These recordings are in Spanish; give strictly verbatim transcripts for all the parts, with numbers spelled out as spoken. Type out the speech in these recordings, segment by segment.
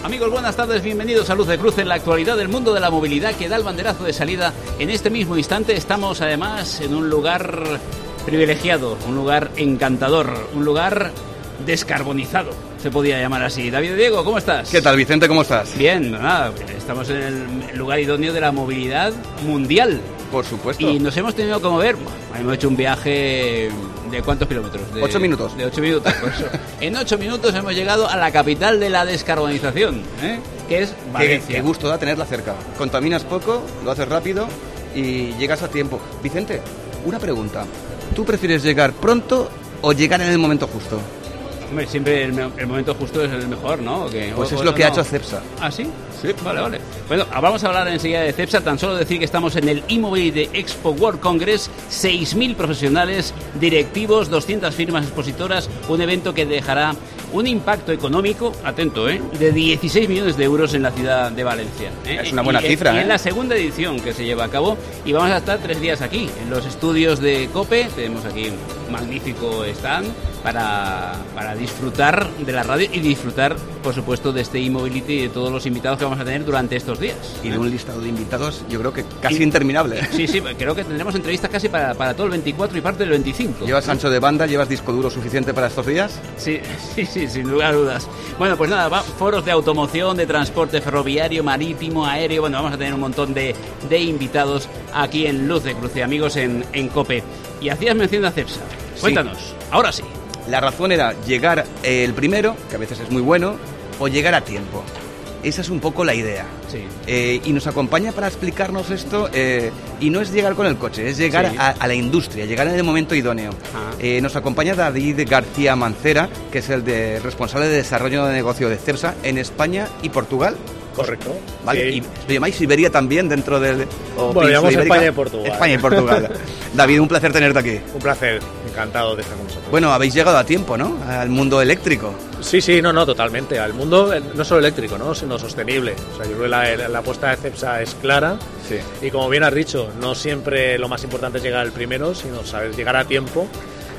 Amigos, buenas tardes, bienvenidos a Luz de Cruce en la actualidad del mundo de la movilidad que da el banderazo de salida en este mismo instante. Estamos además en un lugar privilegiado, un lugar encantador, un lugar descarbonizado, se podía llamar así. David Diego, ¿cómo estás? ¿Qué tal, Vicente? ¿Cómo estás? Bien, nada, estamos en el lugar idóneo de la movilidad mundial. Por supuesto. Y nos hemos tenido que mover, hemos hecho un viaje de ¿cuántos kilómetros? De, ocho minutos. De ocho minutos, por eso. En ocho minutos hemos llegado a la capital de la descarbonización, ¿eh? Que es Valencia. Qué, qué gusto da tenerla cerca. Contaminas poco, lo haces rápido y llegas a tiempo. Vicente, una pregunta. ¿Tú prefieres llegar pronto o llegar en el momento justo? Hombre, siempre el, el momento justo es el mejor, ¿no? ¿O qué? Pues o, es o, lo que no. ha hecho Cepsa. ¿Ah, sí? Sí. Vale, vale. Bueno, vamos a hablar enseguida de Cepsa. Tan solo decir que estamos en el E-Mobility Expo World Congress. seis mil profesionales, directivos, doscientas firmas expositoras. Un evento que dejará un impacto económico, atento, ¿eh? De dieciséis millones de euros en la ciudad de Valencia, ¿eh? Es una buena y, cifra, y ¿eh? es la segunda edición que se lleva a cabo. Y vamos a estar tres días aquí, en los estudios de COPE. Tenemos aquí un magnífico stand para, para disfrutar de la radio y disfrutar, por supuesto, de este E-Mobility y de todos los invitados que vamos a tener durante estos días. Y de un listado de invitados, yo creo que casi y, interminable. Sí, sí, creo que tendremos entrevistas casi para, para todo el veinticuatro y parte del veinticinco. ¿Llevas ancho de banda? ¿Llevas disco duro suficiente para estos días? Sí, sí, sí, sin lugar a dudas. Bueno, pues nada, va, foros de automoción, de transporte ferroviario, marítimo, aéreo. Bueno, vamos a tener un montón de, de invitados aquí en Luz de Cruce, amigos, en, en COPE. Y hacías mención a Cepsa. Cuéntanos, sí. Ahora sí. La razón era llegar eh, el primero, que a veces es muy bueno, o llegar a tiempo. Esa es un poco la idea. Sí. Eh, y nos acompaña para explicarnos esto, eh, y no es llegar con el coche, es llegar sí. a, a la industria, llegar en el momento idóneo. Eh, nos acompaña David García Mancera, que es el de, responsable de desarrollo de negocio de Cepsa en España y Portugal. Correcto. Vale, sí. ¿Y lo llamáis Iberia también dentro del...? Bueno, llamamos España y Portugal. España y Portugal. David, un placer tenerte aquí. Un placer, encantado de estar con vosotros. Bueno, habéis llegado a tiempo, ¿no? Al mundo eléctrico. Sí, sí, no, no, totalmente. Al mundo, no solo eléctrico, ¿no? Sino sostenible. O sea, yo creo que la, la apuesta de Cepsa es clara. Sí. Y como bien has dicho, no siempre lo más importante es llegar al primero, sino saber llegar a tiempo.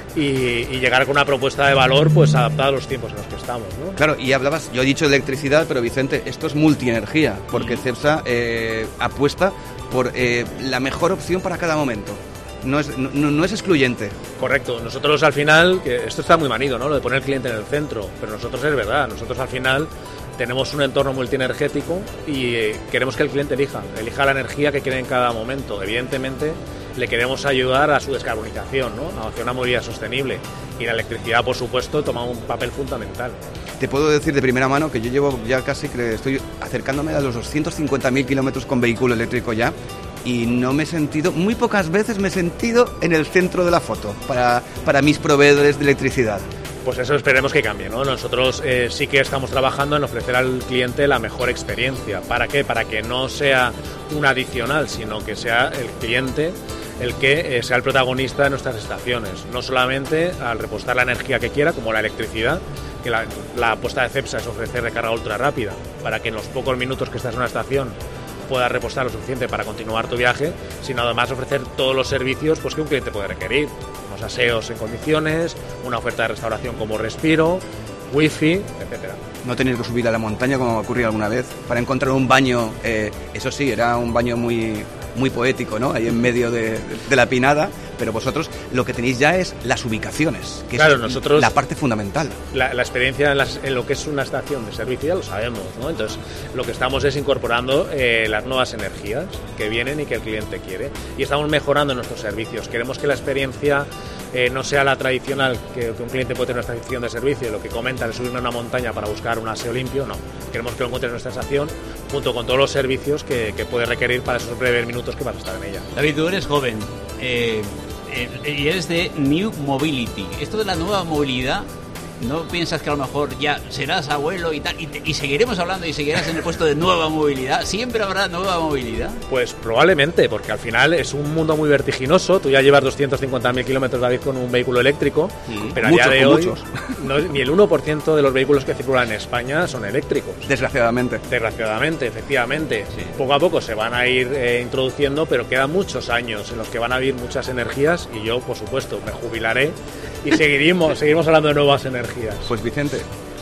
Y, y llegar con una propuesta de valor pues adaptada a los tiempos en los que estamos, ¿no? Claro, y hablabas, yo he dicho electricidad, pero Vicente, esto es multienergía, porque mm. Cepsa eh, apuesta por eh, la mejor opción para cada momento. No es, no, no es excluyente. Correcto, nosotros al final, que esto está muy manido, ¿no? Lo de poner el cliente en el centro, pero nosotros es verdad, nosotros al final tenemos un entorno multienergético y eh, queremos que el cliente elija, elija la energía que quiere en cada momento. Evidentemente le queremos ayudar a su descarbonización, ¿no? Hacia una movilidad sostenible, y la electricidad, por supuesto, toma un papel fundamental. Te puedo decir de primera mano que yo llevo ya casi, que estoy acercándome a los doscientos cincuenta mil kilómetros con vehículo eléctrico ya, y no me he sentido, muy pocas veces me he sentido en el centro de la foto para, para mis proveedores de electricidad. Pues eso esperemos que cambie, ¿no? Nosotros eh, sí que estamos trabajando en ofrecer al cliente la mejor experiencia. ¿Para qué? Para que no sea un adicional, sino que sea el cliente el que eh, sea el protagonista de nuestras estaciones. No solamente al repostar la energía que quiera, como la electricidad, que la, la apuesta de Cepsa es ofrecer recarga ultra rápida, para que en los pocos minutos que estás en una estación puedas repostar lo suficiente para continuar tu viaje, sino además ofrecer todos los servicios pues, que un cliente puede requerir. Unos aseos en condiciones, una oferta de restauración como Respiro, wifi, etcétera. No tener que subir a la montaña como me ocurrió alguna vez para encontrar un baño, eh, eso sí, era un baño muy, muy poético, ¿no? Ahí en medio de, de la pinada, pero vosotros lo que tenéis ya es las ubicaciones, que claro, es nosotros, la parte fundamental. La, la experiencia en, las, en lo que es una estación de servicio ya lo sabemos, ¿no? Entonces, lo que estamos es incorporando eh, las nuevas energías que vienen y que el cliente quiere, y estamos mejorando nuestros servicios. Queremos que la experiencia eh, no sea la tradicional, que, que un cliente puede tener una estación de servicio y lo que comentan es subirme a una montaña para buscar un aseo limpio. No, queremos que lo encuentres en nuestra estación junto con todos los servicios que, que puede requerir para esos breves minutos que vas a estar en ella. David, tú eres joven eh, eh, y eres de New Mobility. Esto de la nueva movilidad, ¿no piensas que a lo mejor ya serás abuelo y tal, y, te, y seguiremos hablando y seguirás en el puesto de nueva movilidad? ¿Siempre habrá nueva movilidad? Pues probablemente, porque al final es un mundo muy vertiginoso. Tú ya llevas doscientos cincuenta mil kilómetros, David, con un vehículo eléctrico, sí, pero a muchos, día de hoy muchos. No, ni el uno por ciento de los vehículos que circulan en España son eléctricos. Desgraciadamente. Desgraciadamente, efectivamente. Sí. Poco a poco se van a ir eh, introduciendo, pero quedan muchos años en los que van a haber muchas energías, y yo, por supuesto, me jubilaré y seguiremos, seguiremos hablando de nuevas energías. Pues Vicente,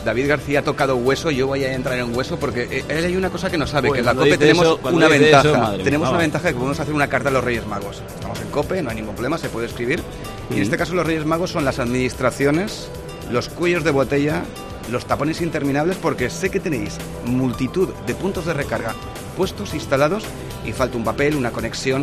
David García ha tocado hueso, yo voy a entrar en hueso porque él hay una cosa que no sabe, Bueno, que en la COPE tenemos eso, una ventaja. Eso, madre, tenemos vamos. una ventaja de que podemos hacer una carta a los Reyes Magos. Estamos en COPE, no hay ningún problema, se puede escribir. Y en este caso los Reyes Magos son las administraciones, los cuellos de botella, los tapones interminables, porque sé que tenéis multitud de puntos de recarga puestos, instalados, y falta un papel, una conexión.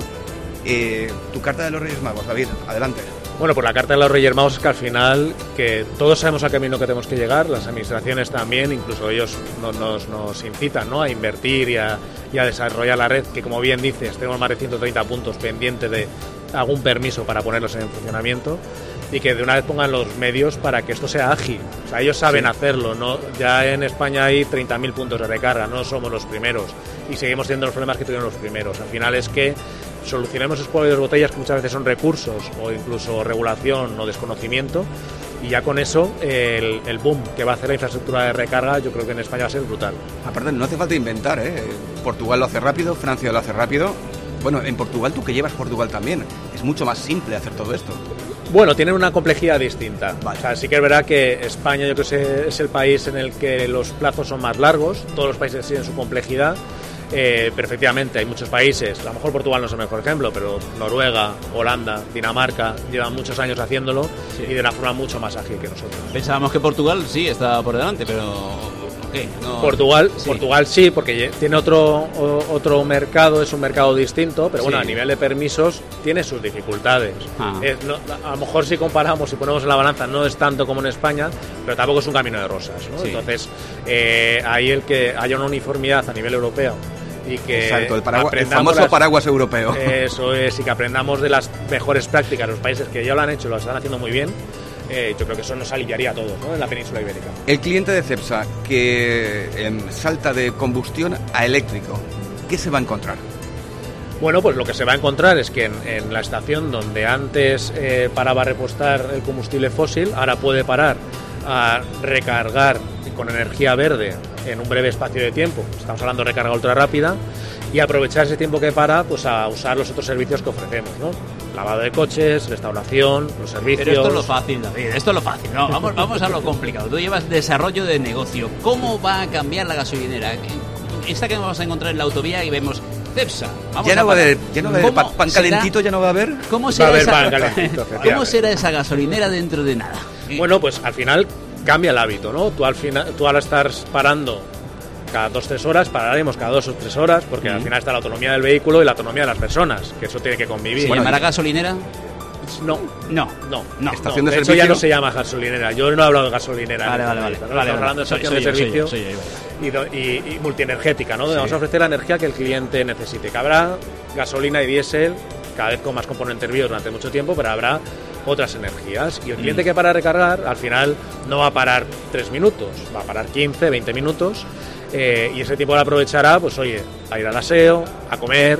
Eh, tu carta de los Reyes Magos, David, adelante. Bueno, pues la carta de los Reyes Magos es que al final, que todos sabemos al camino que tenemos que llegar, las administraciones también, incluso ellos nos, nos, nos incitan, ¿no?, a invertir y a, y a desarrollar la red, que como bien dices, tenemos más de ciento treinta puntos pendientes de algún permiso para ponerlos en funcionamiento, y que de una vez pongan los medios para que esto sea ágil. O sea, ellos saben sí. hacerlo, ¿no? Ya en España hay treinta mil puntos de recarga, no somos los primeros, y seguimos teniendo los problemas que tuvieron los primeros. Al final es que solucionemos esos cuellos de botellas que muchas veces son recursos o incluso regulación o desconocimiento, y ya con eso el, el boom que va a hacer la infraestructura de recarga yo creo que en España va a ser brutal. Aparte no hace falta inventar, ¿eh? Portugal lo hace rápido, Francia lo hace rápido. Bueno, en Portugal, tú que llevas Portugal también, es mucho más simple hacer todo esto. Bueno, tienen una complejidad distinta. Vale. O sea, sí que es verdad que España yo creo que es el país en el que los plazos son más largos, todos los países tienen su complejidad. Eh, pero efectivamente hay muchos países, a lo mejor Portugal no es el mejor ejemplo, pero Noruega, Holanda, Dinamarca llevan muchos años haciéndolo sí. y de una forma mucho más ágil que nosotros. Pensábamos que Portugal sí estaba por delante, pero ¿qué? No... Portugal, sí. Portugal sí, porque tiene otro otro mercado, es un mercado distinto, pero bueno, sí. a nivel de permisos tiene sus dificultades. Ah. Eh, no, a lo mejor si comparamos y ponemos en la balanza no es tanto como en España, pero tampoco es un camino de rosas, ¿no? Sí. Entonces, eh, ahí el que haya una uniformidad a nivel europeo y que Exacto, el, paragu- el famoso las, paraguas europeo. Eso es, y que aprendamos de las mejores prácticas, los países que ya lo han hecho y lo están haciendo muy bien. Eh, yo creo que eso nos aliviaría a todos, ¿no?, en la península ibérica. El cliente de Cepsa que eh, salta de combustión a eléctrico, ¿qué se va a encontrar? Bueno, pues lo que se va a encontrar es que en, en la estación donde antes eh, paraba a repostar el combustible fósil, ahora puede parar a recargar con energía verde en un breve espacio de tiempo. Estamos hablando de recarga ultra rápida, y aprovechar ese tiempo que para pues a usar los otros servicios que ofrecemos, ¿no? Lavado de coches, restauración, los servicios. Pero esto es lo fácil, David, esto es lo fácil. No, vamos, vamos a lo complicado. Tú llevas desarrollo de negocio. ¿Cómo va a cambiar la gasolinera? Esta que vamos a encontrar en la autovía y vemos Cepsa. Vamos ya, no a va a haber, ya no va a haber pan, pan calentito, ya no va a haber. ¿Cómo será, va a haber esa, pan calentito, ¿Cómo será esa gasolinera dentro de nada? Bueno, pues al final cambia el hábito, ¿no? Tú al final, tú ahora estás parando cada dos o tres horas, pararemos cada dos o tres horas, porque uh-huh. al final está la autonomía del vehículo y la autonomía de las personas, que eso tiene que convivir. ¿Se bueno, llamará gasolinera? No, no, no, no. Estación no. de, de servicio. hecho ya no se llama gasolinera. Yo no he hablado de gasolinera. Vale, vale, vale. ¿no? vale, Estamos vale. hablando de estación soy, de soy servicio yo, soy yo, soy yo, y, y, y multienergética, ¿no? Donde sí. vamos a ofrecer la energía que el cliente necesite. Que habrá gasolina y diésel, cada vez con más componentes bio durante mucho tiempo, pero habrá otras energías. Y el cliente mm. que para recargar, al final no va a parar tres minutos, va a parar quince, veinte minutos. Eh, y ese tiempo lo aprovechará, pues oye, a ir al aseo, a comer,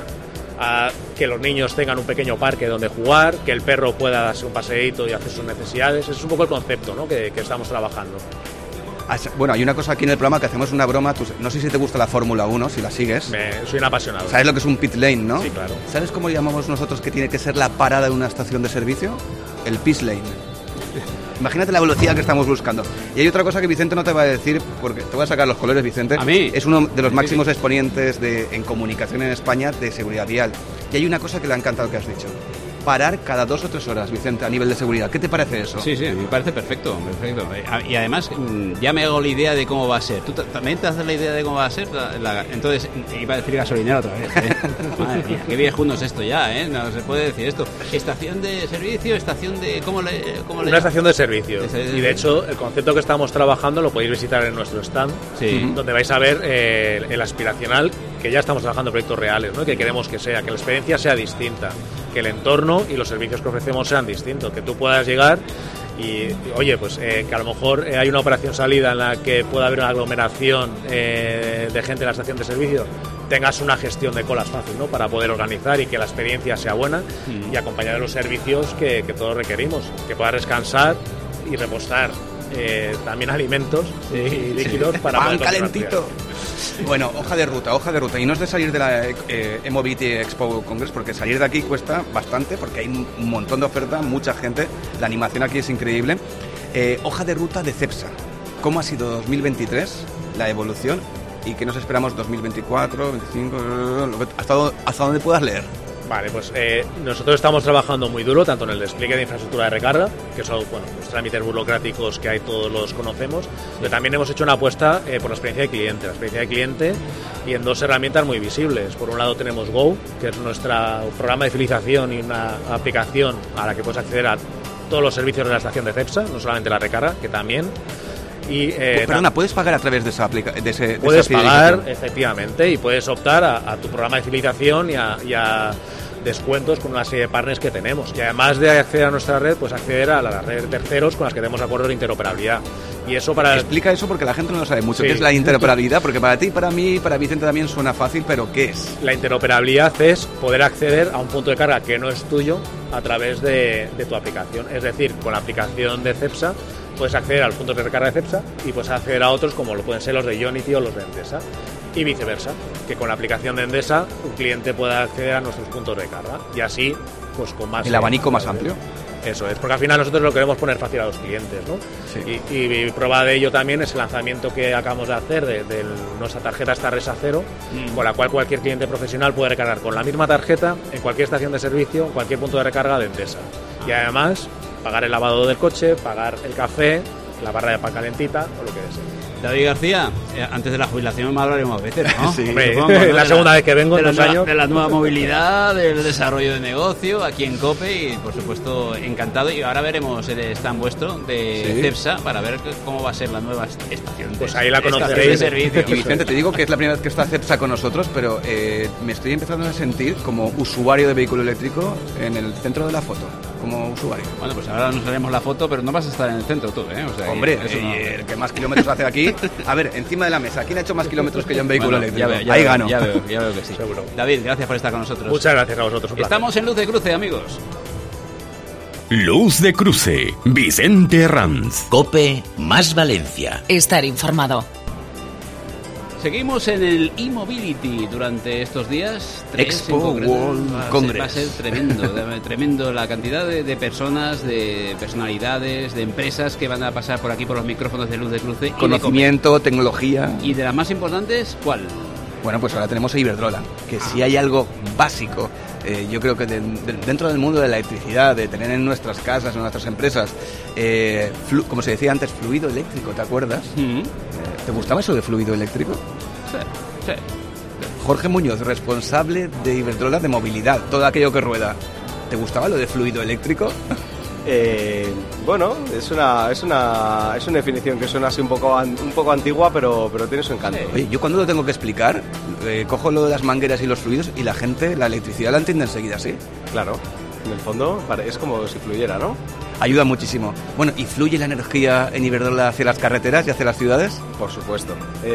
a que los niños tengan un pequeño parque donde jugar, que el perro pueda darse un paseíto y hacer sus necesidades. Ese es un poco el concepto, ¿no?, que, que estamos trabajando. Bueno, hay una cosa aquí en el programa que hacemos una broma. Tú, no sé si te gusta la Fórmula uno, si la sigues. Me, soy un apasionado. ¿Sabes lo que es un pit lane, no? Sí, claro. ¿Sabes cómo llamamos nosotros que tiene que ser la parada de una estación de servicio? El pit lane. Imagínate la velocidad que estamos buscando. Y hay otra cosa que Vicente no te va a decir, porque te voy a sacar los colores, Vicente. ¿A mí? Es uno de los sí, máximos sí. exponentes de, en comunicación en España de seguridad vial. Y hay una cosa que le ha encantado que has dicho. Parar cada dos o tres horas, Vicente, a nivel de seguridad. ¿Qué te parece eso? Sí, sí, me parece perfecto, perfecto. Y además ya me hago la idea de cómo va a ser. ¿Tú también te haces la idea de cómo va a ser? La, la, entonces, iba a decir gasolinera otra vez, ¿eh? Madre mía, qué viejuno es esto ya, ¿eh? No se puede decir esto. Estación de servicio, estación de... ¿Cómo le, cómo Una le... estación de servicio. De servicio. Y de hecho, el concepto que estamos trabajando lo podéis visitar en nuestro stand, sí. donde vais a ver eh, el aspiracional, que ya estamos trabajando en proyectos reales, ¿no?, que queremos que sea, que la experiencia sea distinta, que el entorno y los servicios que ofrecemos sean distintos, que tú puedas llegar y, y oye, pues eh, que a lo mejor eh, hay una operación salida en la que pueda haber una aglomeración eh, de gente en la estación de servicio, tengas una gestión de colas fácil, ¿no?, para poder organizar y que la experiencia sea buena mm. y acompañar de los servicios que, que todos requerimos, que puedas descansar y repostar eh, también alimentos sí, y líquidos sí. para pan poder calentito. Bueno, hoja de ruta, hoja de ruta. Y no es de salir de la eh, E-Mobility Expo Congress, porque salir de aquí cuesta bastante, porque hay un montón de oferta, mucha gente. La animación aquí es increíble. Eh, hoja de ruta de Cepsa. cómo ha sido dos mil veintitrés, la evolución, y qué nos esperamos dos mil veinticuatro, veinticinco, hasta, hasta dónde puedas leer. Vale, pues eh, nosotros estamos trabajando muy duro, tanto en el despliegue de infraestructura de recarga, que son bueno, los trámites burocráticos que hay, todos los conocemos, pero también hemos hecho una apuesta eh, por la experiencia de cliente, la experiencia de cliente, y en dos herramientas muy visibles. Por un lado tenemos Go, que es nuestro programa de fidelización y una aplicación a la que puedes acceder a todos los servicios de la estación de Cepsa, no solamente la recarga, que también. Y, eh, Perdona, ¿puedes pagar a través de esa aplicación? De puedes de esa pagar, efectivamente, y puedes optar a, a tu programa de fidelización y a, y a descuentos con una serie de partners que tenemos. Y además de acceder a nuestra red, pues acceder a la red de terceros con las que tenemos acuerdos de interoperabilidad. Y eso para... Explica eso porque la gente no lo sabe mucho. Sí. ¿Qué es la interoperabilidad? Porque para ti, para mí, para Vicente también suena fácil, pero ¿qué es? La interoperabilidad es poder acceder a un punto de carga que no es tuyo a través de, de tu aplicación. Es decir, con la aplicación de Cepsa puedes acceder a los puntos de recarga de Cepsa y puedes acceder a otros como lo pueden ser los de Ionity o los de Endesa. Y viceversa, que con la aplicación de Endesa un cliente pueda acceder a nuestros puntos de carga y así, pues con más... El abanico más amplio. Eso es, porque al final nosotros lo queremos poner fácil a los clientes, ¿no? Sí. Y, y, y prueba de ello también es el lanzamiento que acabamos de hacer de, de nuestra tarjeta Starresa Cero, mm. con la cual cualquier cliente profesional puede recargar con la misma tarjeta en cualquier estación de servicio, en cualquier punto de recarga de Endesa. Y además, pagar el lavado del coche, pagar el café, la barra de pan calentita o lo que desee. David García, eh, antes de la jubilación me hablaremos veces, ¿no? Sí, hombre, supongo, ¿no? La segunda la, vez que vengo de, en la, años. de la nueva movilidad, del desarrollo de negocio aquí en COPE y, por supuesto, encantado. Y ahora veremos el stand vuestro de sí. Cepsa para ver cómo va a ser la nueva estación. De, pues ahí la conoceréis. De servicio. Y Vicente, te digo que es la primera vez que está Cepsa con nosotros, pero eh, me estoy empezando a sentir como usuario de vehículo eléctrico en el centro de la foto. Como usuario. Bueno, pues ahora nos haremos la foto, pero no vas a estar en el centro tú, ¿eh? O sea, hombre, eso no... el que más kilómetros hace aquí. A ver, encima de la mesa, ¿quién ha hecho más kilómetros que yo en vehículo bueno, eléctrico? Ya veo, ya ahí veo, gano. Ya veo, ya veo que sí. Seguro. David, gracias por estar con nosotros. Muchas gracias a vosotros. Un Estamos placer. en Luz de Cruce, amigos. Luz de Cruce, Vicente Herranz. COPE más Valencia. Estar informado. Seguimos en el e-mobility durante estos días. Tres Expo World va Congress. Va a ser tremendo, tremendo la cantidad de, de personas, de personalidades, de empresas que van a pasar por aquí por los micrófonos de Luz de Cruce. Conocimiento, tecnología. Y de las más importantes, ¿cuál? Bueno, pues ahora tenemos a Iberdrola, que ah. si hay algo básico, eh, yo creo que de, de, dentro del mundo de la electricidad, de tener en nuestras casas, en nuestras empresas, eh, flu, como se decía antes, fluido eléctrico, ¿te acuerdas? Mm-hmm. Eh, ¿Te gustaba eso de fluido eléctrico? Sí, sí. Jorge Muñoz, responsable de Iberdrola de movilidad, todo aquello que rueda. ¿Te gustaba lo de fluido eléctrico? Eh, bueno, es una es una es una definición que suena así un poco an, un poco antigua, pero pero tiene su encanto. Oye, yo cuando lo tengo que explicar, eh, cojo lo de las mangueras y los fluidos y la gente, la electricidad la entiende enseguida, ¿sí? Claro, en el fondo es como si fluyera, ¿no? Ayuda muchísimo. Bueno, ¿y fluye la energía en Iberdrola hacia las carreteras y hacia las ciudades? Por supuesto.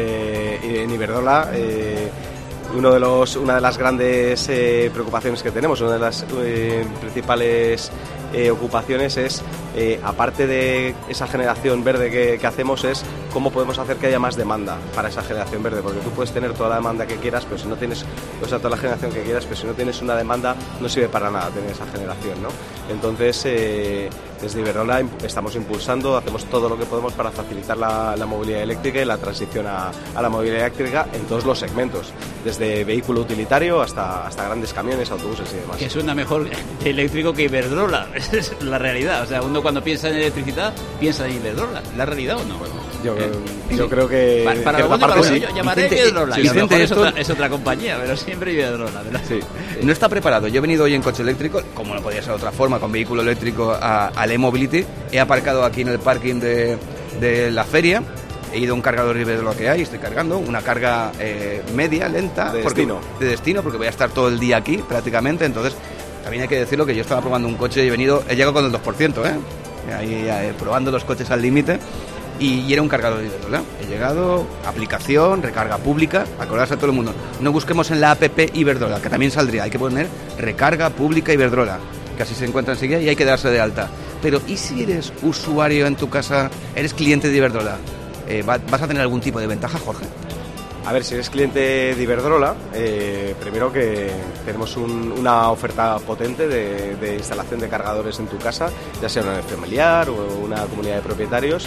Eh, en Iberdrola... Eh, Uno de los, una de las grandes eh, preocupaciones que tenemos, una de las eh, principales eh, ocupaciones es, eh, aparte de esa generación verde que, que hacemos, es cómo podemos hacer que haya más demanda para esa generación verde, porque tú puedes tener toda la demanda que quieras, pero si no tienes, o sea, toda la generación que quieras, pero si no tienes una demanda, no sirve para nada tener esa generación, ¿no? Entonces, eh, desde Iberdrola estamos impulsando, hacemos todo lo que podemos para facilitar la, la movilidad eléctrica y la transición a, a la movilidad eléctrica en todos los segmentos, desde vehículo utilitario hasta, hasta grandes camiones, autobuses y demás. Que suena mejor eléctrico que Iberdrola, esa es la realidad. O sea, uno cuando piensa en electricidad, piensa en Iberdrola. ¿La realidad o no? Bueno, yo, eh, yo sí. creo que... Para, para que lo bueno, sí. yo llamaré Vicente, Iberdrola. Vicente, a lo mejor esto... es, otra, es otra compañía, pero siempre Iberdrola, ¿verdad? Sí. No está preparado. Yo he venido hoy en coche eléctrico, como no podía ser de otra forma, con vehículo eléctrico a, al e-mobility. He aparcado aquí en el parking de, de la feria. He ido a un cargador de lo que hay, estoy cargando, una carga eh, media, lenta. De porque, destino. De destino, porque voy a estar todo el día aquí prácticamente, entonces también hay que decirlo que yo estaba probando un coche y he venido, he llegado con el dos por ciento, ¿eh? Ahí eh, probando los coches al límite y, y era un cargador de Iberdrola. He llegado, aplicación, recarga pública, acordarse a todo el mundo. No busquemos en la app Iberdrola, que también saldría, hay que poner recarga pública Iberdrola, que así se encuentra enseguida y hay que darse de alta. Pero ¿y si eres usuario en tu casa, eres cliente de Iberdrola? Eh, ¿Vas a tener algún tipo de ventaja, Jorge? A ver, si eres cliente de Iberdrola, eh, primero que tenemos un, una oferta potente de, de instalación de cargadores en tu casa, ya sea una familiar o una comunidad de propietarios,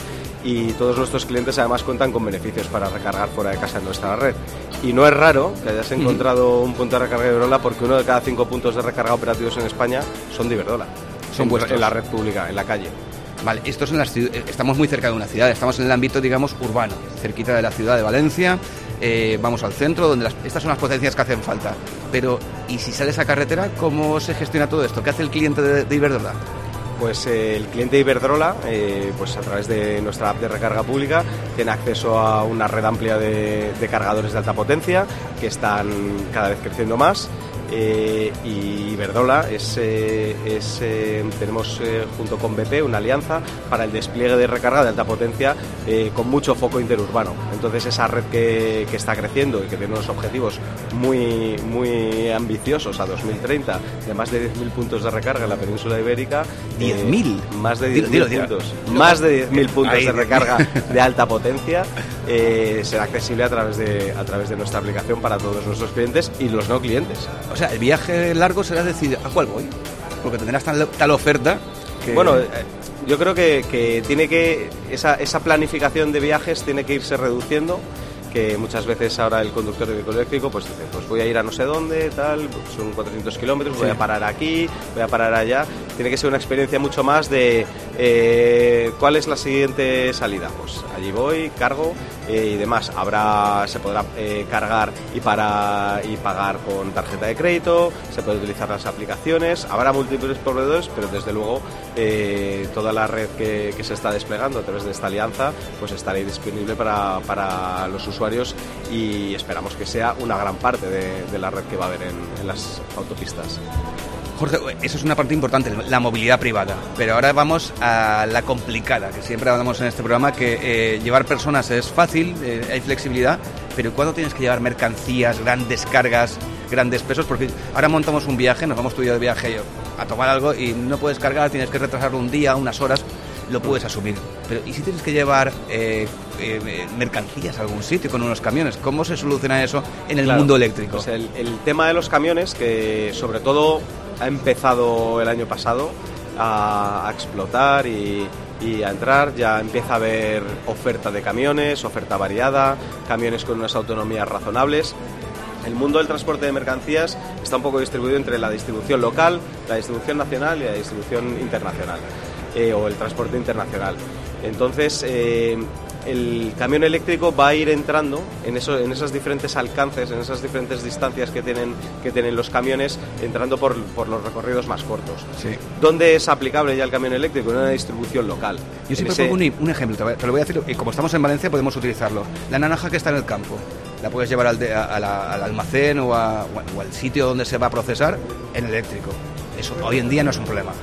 y todos nuestros clientes además cuentan con beneficios para recargar fuera de casa en nuestra red. Y no es raro que hayas encontrado un punto de recarga de Iberdrola, porque uno de cada cinco puntos de recarga operativos en España son de Iberdrola, son vuestros en la red pública, en la calle. Vale, estos en las, estamos muy cerca de una ciudad, estamos en el ámbito, digamos, urbano, cerquita de la ciudad de Valencia, eh, vamos al centro, donde las, estas son las potencias que hacen falta. Pero, ¿y si sales a carretera, cómo se gestiona todo esto? ¿Qué hace el cliente de, de Iberdrola? Pues eh, el cliente de Iberdrola, eh, pues a través de nuestra app de recarga pública, tiene acceso a una red amplia de, de cargadores de alta potencia que están cada vez creciendo más. Eh, y Iberdrola es, eh, es eh, tenemos eh, junto con B P una alianza para el despliegue de recarga de alta potencia eh, con mucho foco interurbano. Entonces esa red que, que está creciendo y que tiene unos objetivos muy, muy ambiciosos a dos mil treinta de más de diez mil puntos de recarga en la península ibérica. ¿diez mil? Eh, más de diez mil puntos. Más de diez mil puntos Ahí, de recarga de alta potencia eh, será accesible a través, de, a través de nuestra aplicación para todos nuestros clientes y los no clientes. O sea, el viaje largo será decidir a cuál voy, porque tendrás tal, tal oferta que... Bueno, eh, yo creo que, que tiene que esa, esa planificación de viajes tiene que irse reduciendo, que muchas veces ahora el conductor de vehículo eléctrico pues dice, pues voy a ir a no sé dónde, tal, son cuatrocientos kilómetros, voy sí. a parar aquí, voy a parar allá. Tiene que ser una experiencia mucho más de eh, ¿cuál es la siguiente salida? Pues allí voy, cargo eh, y demás. Habrá, se podrá eh, cargar y, para, y pagar con tarjeta de crédito, se puede utilizar las aplicaciones, habrá múltiples proveedores, pero desde luego eh, toda la red que, que se está desplegando a través de esta alianza pues estará disponible para, para los usuarios y esperamos que sea una gran parte de, de la red que va a haber en, en las autopistas. Jorge, eso es una parte importante, la movilidad privada, pero ahora vamos a la complicada, que siempre hablamos en este programa, que eh, llevar personas es fácil, eh, hay flexibilidad, pero ¿cuándo tienes que llevar mercancías, grandes cargas, grandes pesos? Porque ahora montamos un viaje, nos vamos tú y yo de viaje a tomar algo y no puedes cargar, tienes que retrasarlo un día, unas horas, lo puedes asumir. Pero ¿y si tienes que llevar eh, eh, mercancías a algún sitio con unos camiones? ¿Cómo se soluciona eso en el claro, mundo eléctrico? Pues el, el tema de los camiones, que sobre todo ha empezado el año pasado a, a explotar y, y a entrar, ya empieza a haber oferta de camiones, oferta variada, camiones con unas autonomías razonables. El mundo del transporte de mercancías está un poco distribuido entre la distribución local, la distribución nacional y la distribución internacional, eh, o el transporte internacional. Entonces, eh, el camión eléctrico va a ir entrando en, eso, en esos diferentes alcances, en esas diferentes distancias que tienen, que tienen los camiones, entrando por, por los recorridos más cortos. Sí. ¿Dónde es aplicable ya el camión eléctrico? En una distribución local. Yo siempre ese... pongo un, un ejemplo, te lo voy a decir, y como estamos en Valencia podemos utilizarlo. La naranja que está en el campo, la puedes llevar al, de, a la, al almacén o, a, o al sitio donde se va a procesar en eléctrico. Eso hoy en día no es un problema.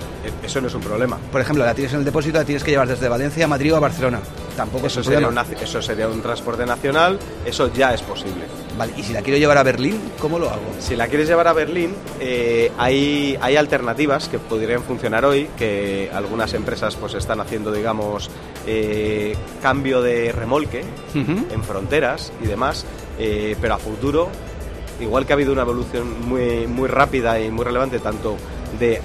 Eso no es un problema. Por ejemplo, la tienes en el depósito, la tienes que llevar desde Valencia a Madrid o a Barcelona. Tampoco eso es un sería problema. Un, eso sería un transporte nacional, eso ya es posible. Vale, y si la quiero llevar a Berlín, ¿cómo lo hago? Si la quieres llevar a Berlín, eh, hay, hay alternativas que podrían funcionar hoy, que algunas empresas pues están haciendo, digamos, eh, cambio de remolque uh-huh. en fronteras y demás, eh, pero a futuro, igual que ha habido una evolución muy, muy rápida y muy relevante, tanto de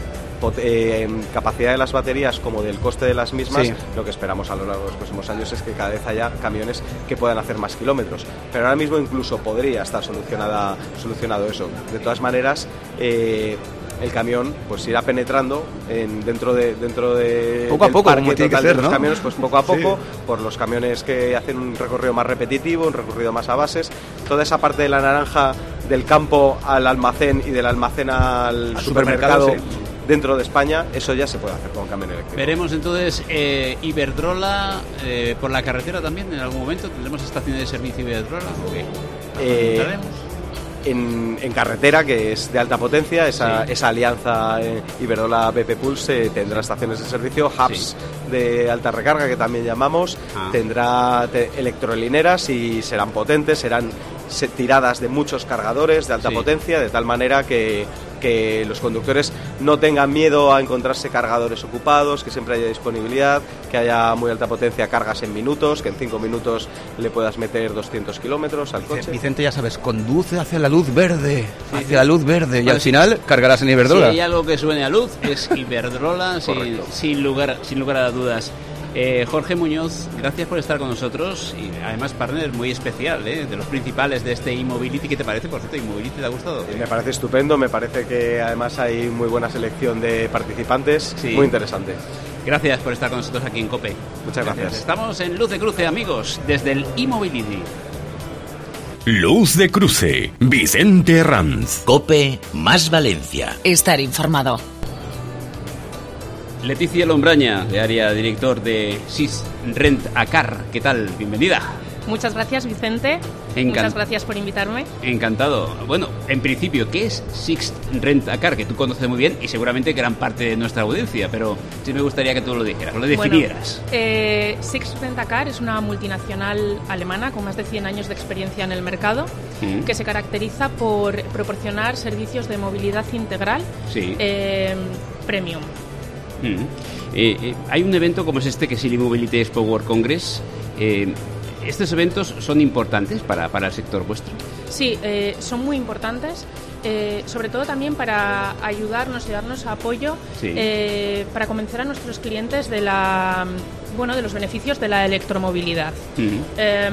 Eh, capacidad de las baterías como del coste de las mismas, sí. Lo que esperamos a lo largo de los próximos años es que cada vez haya camiones que puedan hacer más kilómetros, pero ahora mismo incluso podría estar solucionada, solucionado eso. De todas maneras, eh, el camión pues irá penetrando en, dentro de dentro de poco a del poco, parque como tiene total que ser, de los ¿no? camiones, pues poco a poco, sí. Por los camiones que hacen un recorrido más repetitivo, un recorrido más a bases, toda esa parte de la naranja del campo al almacén y del almacén al, al supermercado, supermercado sí. Dentro de España, eso ya se puede hacer con camión eléctrico. Veremos entonces eh, Iberdrola eh, por la carretera también en algún momento. ¿Tendremos estaciones de servicio Iberdrola o qué? Eh, en, en carretera, que es de alta potencia, esa, sí. esa alianza eh, Iberdrola-B P Pulse eh, tendrá estaciones de servicio, hubs sí. de alta recarga, que también llamamos, ah. tendrá te, electrolineras y serán potentes, serán se, tiradas de muchos cargadores de alta sí. potencia, de tal manera que que los conductores no tengan miedo a encontrarse cargadores ocupados, que siempre haya disponibilidad, que haya muy alta potencia, cargas en minutos, que en cinco minutos le puedas meter doscientos kilómetros al coche. Vicente, ya sabes, conduce hacia la luz verde, sí, hacia sí. la luz verde, y pues, al final cargarás en Iberdrola. Si hay algo que suene a luz, es Iberdrola, sin, sin, lugar, sin lugar a dudas. Eh, Jorge Muñoz, gracias por estar con nosotros y además partner muy especial, ¿eh? De los principales de este eMobility. ¿Qué te parece, por cierto? ¿eMobility te ha gustado? Me parece estupendo, me parece que además hay muy buena selección de participantes, sí. Muy interesante. Gracias por estar con nosotros aquí en COPE. Muchas gracias. gracias. Estamos en Luz de Cruce, amigos, desde el eMobility. Luz de Cruce, Vicente Herranz. COPE más Valencia. Estar informado. Leticia Lombraña, de área director de Sixt Rent a Car. ¿Qué tal? Bienvenida. Muchas gracias, Vicente. Encant- Muchas gracias por invitarme. Encantado. Bueno, en principio, ¿qué es Sixt Rent a Car? Que tú conoces muy bien y seguramente gran parte de nuestra audiencia, pero sí me gustaría que tú lo dijeras, lo definieras. Bueno, eh, Sixt Rent a Car es una multinacional alemana con más de cien años de experiencia en el mercado, mm. que se caracteriza por proporcionar servicios de movilidad integral, sí. eh, premium. Mm. Eh, eh, hay un evento como es este, que es el eMobility Expo World Congress. Eh, ¿Estos eventos son importantes para, para el sector vuestro? Sí, eh, son muy importantes, eh, sobre todo también para ayudarnos y darnos apoyo, sí. eh, para convencer a nuestros clientes de la... bueno, de los beneficios de la electromovilidad. Uh-huh. Eh,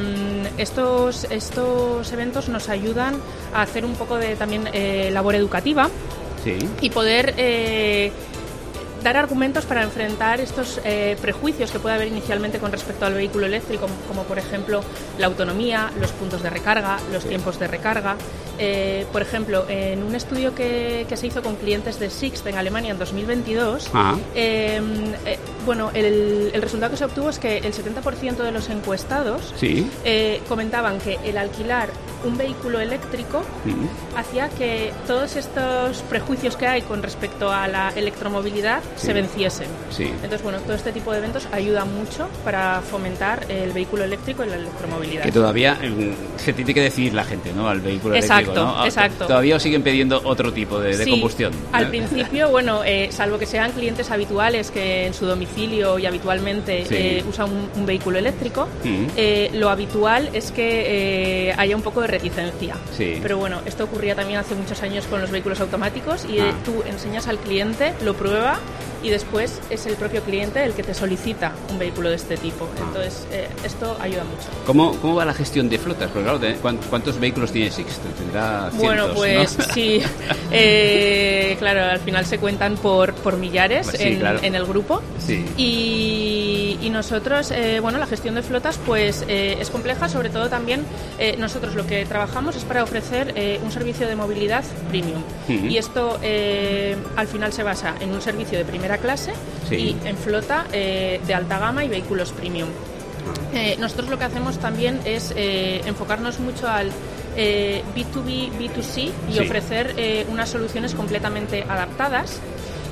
estos, estos eventos nos ayudan a hacer un poco de también eh, labor educativa, sí. y poder... Eh, dar argumentos para enfrentar estos eh, prejuicios que puede haber inicialmente con respecto al vehículo eléctrico, como, como por ejemplo la autonomía, los puntos de recarga, los sí. tiempos de recarga. Eh, por ejemplo, en un estudio que, que se hizo con clientes de Sixt en Alemania en dos mil veintidós, ah. eh, eh, bueno, el, el resultado que se obtuvo es que el setenta por ciento de los encuestados sí. eh, comentaban que el alquilar un vehículo eléctrico mm. hacía que todos estos prejuicios que hay con respecto a la electromovilidad sí. se venciesen. Sí. Entonces, bueno, todo este tipo de eventos ayuda mucho para fomentar el vehículo eléctrico y la electromovilidad. Que todavía eh, se tiene que decidir la gente, ¿no? Al vehículo exacto, eléctrico, ¿no? Exacto. Todavía os siguen pidiendo otro tipo de, de sí, combustión. Al principio, bueno, eh, salvo que sean clientes habituales que en su domicilio y habitualmente sí. eh, usan un, un vehículo eléctrico, mm. eh, lo habitual es que eh, haya un poco de reticencia. Sí. Pero bueno, esto ocurría también hace muchos años con los vehículos automáticos y ah. eh, tú enseñas al cliente, lo prueba y después es el propio cliente el que te solicita un vehículo de este tipo. Ah. Entonces, eh, esto ayuda mucho. ¿Cómo, ¿Cómo va la gestión de flotas? Porque claro, ¿cuántos vehículos tiene Sixt? Tendrá cientos, bueno, pues ¿no? sí. Eh, claro, al final se cuentan por, por millares pues sí, en, claro. en el grupo. Sí. Y, y nosotros, eh, bueno, la gestión de flotas pues eh, es compleja, sobre todo también eh, nosotros lo que trabajamos es para ofrecer eh, un servicio de movilidad premium. Uh-huh. Y esto eh, al final se basa en un servicio de primera clase sí. y en flota eh, de alta gama y vehículos premium. Eh, nosotros lo que hacemos también es eh, enfocarnos mucho al eh, B dos B, B dos C y sí. ofrecer eh, unas soluciones completamente adaptadas.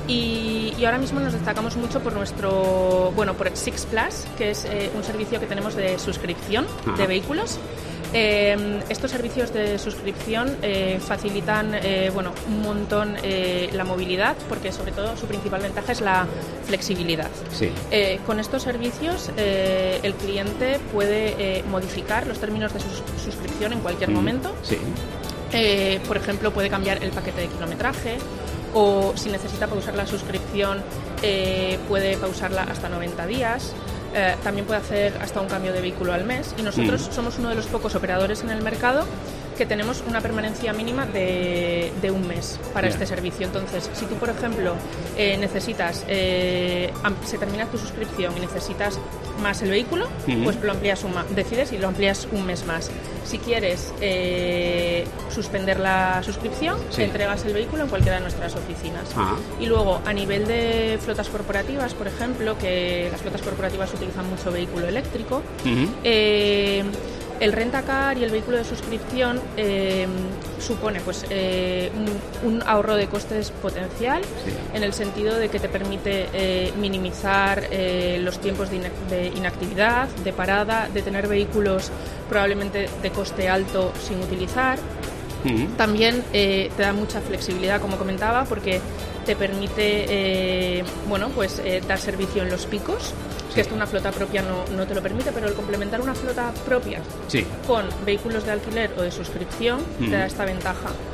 Y, y ahora mismo nos destacamos mucho por nuestro, bueno, por Sixt Plus, que es eh, un servicio que tenemos de suscripción Ajá. de vehículos. Eh, estos servicios de suscripción eh, facilitan eh, bueno, un montón eh, la movilidad, porque sobre todo su principal ventaja es la flexibilidad. Sí. Eh, con estos servicios eh, el cliente puede eh, modificar los términos de su suscripción en cualquier mm. momento. Sí. Eh, por ejemplo, puede cambiar el paquete de kilometraje, o si necesita pausar la suscripción eh, puede pausarla hasta noventa días. Eh, también puede hacer hasta un cambio de vehículo al mes y nosotros mm. somos uno de los pocos operadores en el mercado que tenemos una permanencia mínima de, de un mes para yeah. este servicio. Entonces, si tú, por ejemplo, eh, necesitas, eh, se termina tu suscripción y necesitas más el vehículo, mm-hmm. pues lo amplías un ma- decides y lo amplías un mes más. Si quieres eh, suspender la suscripción, sí. entregas el vehículo en cualquiera de nuestras oficinas. Ah. Y luego, a nivel de flotas corporativas, por ejemplo, que las flotas corporativas utilizan mucho vehículo eléctrico, mm-hmm. eh, el rentacar y el vehículo de suscripción eh, supone pues eh, un, un ahorro de costes potencial sí. en el sentido de que te permite eh, minimizar eh, los tiempos de, ina- de inactividad, de parada, de tener vehículos probablemente de coste alto sin utilizar. Uh-huh. También eh, te da mucha flexibilidad, como comentaba, porque te permite eh, bueno, pues, eh, dar servicio en los picos. Sí. Que esto una flota propia no, no te lo permite, pero el complementar una flota propia sí. con vehículos de alquiler o de suscripción mm. te da esta ventaja.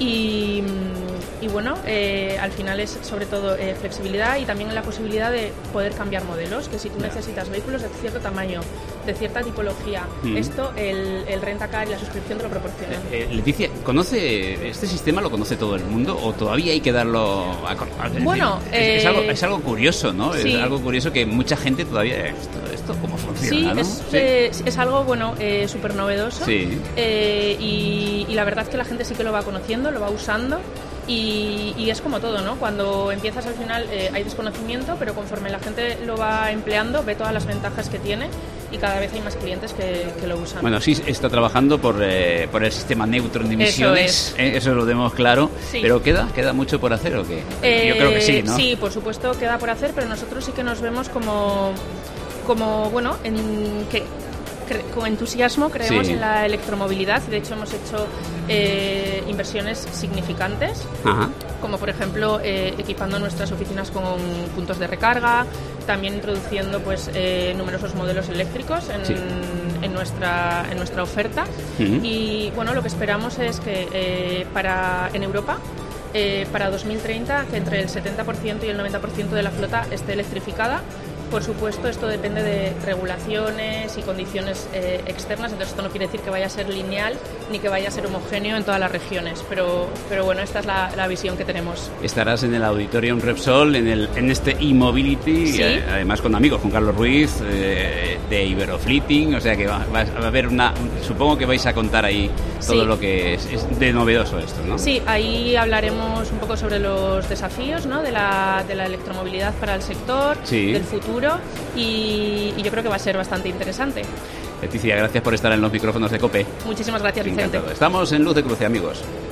y, y bueno, eh, al final es sobre todo eh, flexibilidad y también la posibilidad de poder cambiar modelos, que si tú necesitas vehículos de cierto tamaño, de cierta tipología, mm. esto el, el rentacar y la suscripción te lo proporcionan. Eh, eh, Leticia, ¿conoce este sistema lo conoce todo el mundo o todavía hay que darlo a conocer? Bueno, es, eh, es, algo, es algo curioso, ¿no? Sí. Es algo curioso que mucha gente todavía esto, esto cómo funciona, sí, ¿no? Es, sí, eh, es algo bueno, eh, súper novedoso. Sí. Eh, y, y la verdad es que la gente sí que lo va conociendo, lo va usando. Y, y es como todo, ¿no? Cuando empiezas al final eh, hay desconocimiento, pero conforme la gente lo va empleando, ve todas las ventajas que tiene y cada vez hay más clientes que, que lo usan. Bueno, sí está trabajando por, eh, por el sistema neutro de emisiones, eso, es. eh, eso lo tenemos claro, sí. Pero ¿queda queda mucho por hacer o qué? Eh, Yo creo que sí, ¿no? Sí, por supuesto queda por hacer, pero nosotros sí que nos vemos como, como bueno, en que con entusiasmo creemos sí. en la electromovilidad. De hecho hemos hecho eh, inversiones significantes. Ajá. Como por ejemplo eh, equipando nuestras oficinas con puntos de recarga, también introduciendo pues eh, numerosos modelos eléctricos en, sí. en, nuestra, en nuestra oferta. Uh-huh. Y bueno, lo que esperamos es que eh, para en Europa eh, para dos mil treinta que entre el setenta por ciento y el noventa por ciento de la flota esté electrificada. Por supuesto, esto depende de regulaciones y condiciones eh, externas, entonces esto no quiere decir que vaya a ser lineal ni que vaya a ser homogéneo en todas las regiones, pero, pero bueno, esta es la, la visión que tenemos. Estarás en el Auditorium Repsol, en, el, en este e-mobility, ¿sí? eh, además con amigos, con Carlos Ruiz, eh, de Iberofleeting, o sea que va, va a haber una... Supongo que vais a contar ahí todo sí. lo que es, es de novedoso esto, ¿no? Sí, ahí hablaremos un poco sobre los desafíos, ¿no? de, la, de la electromovilidad para el sector, sí. del futuro. Y, y yo creo que va a ser bastante interesante. Leticia, gracias por estar en los micrófonos de COPE. Muchísimas gracias, Vicente. Encantado. Estamos en Luz de Cruce, amigos.